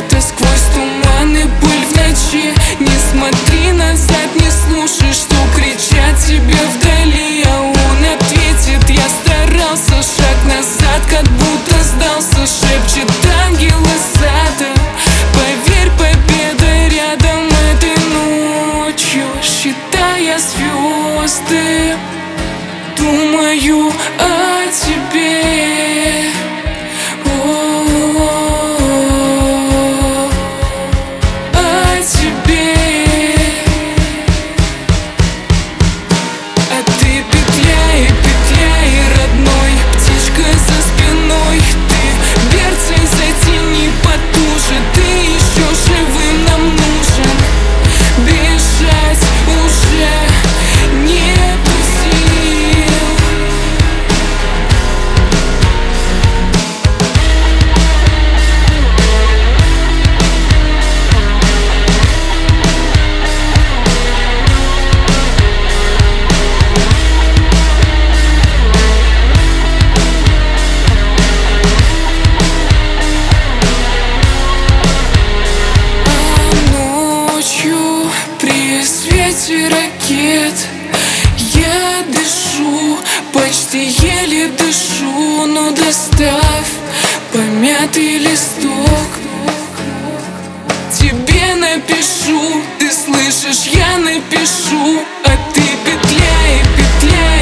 где-то сквозь туман и пыль в ночи. Не смотри назад, не слушай, что кричат тебе вдали, а он ответит: я старался. Шаг назад, как будто сдался, шепчет ангел из сада. Поверь, победа рядом этой ночью. Считая звезды, думаю о тебе. О тебе. А ты петляй, петляй, родной, птичка за спиной. Ты берцей затяни потуже, ты еще живым нам нужен. Бежать уже нету сил. При свете ракет я дышу, почти еле дышу. Но доставь помятый листок, тебе напишу. Ты слышишь, я напишу. А ты петляй, петляй,